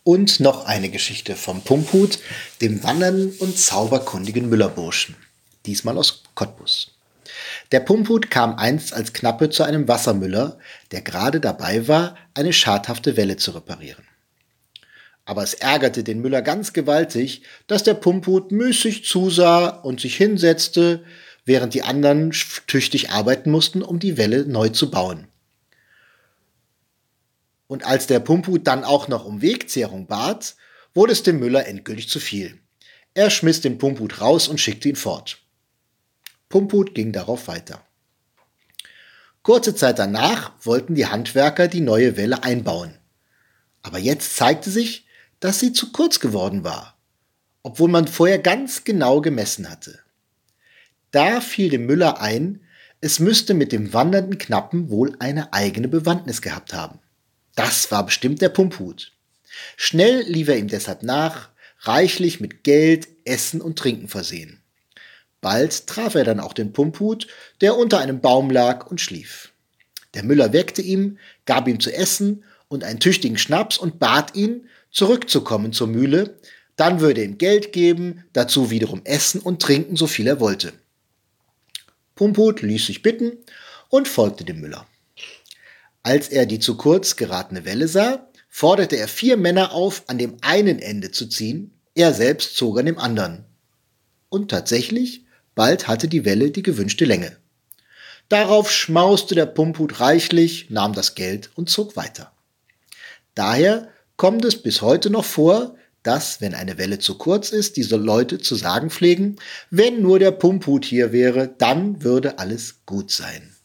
Und noch eine Geschichte vom Pumphut, dem wandernden und zauberkundigen Müllerburschen. Diesmal aus Cottbus. Der Pumphut kam einst als Knappe zu einem Wassermüller, der gerade dabei war, eine schadhafte Welle zu reparieren. Aber es ärgerte den Müller ganz gewaltig, dass der Pumphut müßig zusah und sich hinsetzte, während die anderen tüchtig arbeiten mussten, um die Welle neu zu bauen. Und als der Pumphut dann auch noch um Wegzehrung bat, wurde es dem Müller endgültig zu viel. Er schmiss den Pumphut raus und schickte ihn fort. Pumphut ging darauf weiter. Kurze Zeit danach wollten die Handwerker die neue Welle einbauen. Aber jetzt zeigte sich, dass sie zu kurz geworden war, obwohl man vorher ganz genau gemessen hatte. Da fiel dem Müller ein, es müsste mit dem wandernden Knappen wohl eine eigene Bewandtnis gehabt haben. Das war bestimmt der Pumphut. Schnell lief er ihm deshalb nach, reichlich mit Geld, Essen und Trinken versehen. Bald traf er dann auch den Pumphut, der unter einem Baum lag und schlief. Der Müller weckte ihn, gab ihm zu essen und einen tüchtigen Schnaps und bat ihn, zurückzukommen zur Mühle, dann würde er ihm Geld geben, dazu wiederum essen und trinken, so viel er wollte. Pumphut ließ sich bitten und folgte dem Müller. Als er die zu kurz geratene Welle sah, forderte er 4 Männer auf, an dem einen Ende zu ziehen, er selbst zog an dem anderen. Und tatsächlich, bald hatte die Welle die gewünschte Länge. Darauf schmauste der Pumphut reichlich, nahm das Geld und zog weiter. Daher kommt es bis heute noch vor, dass, wenn eine Welle zu kurz ist, diese Leute zu sagen pflegen, wenn nur der Pumphut hier wäre, dann würde alles gut sein.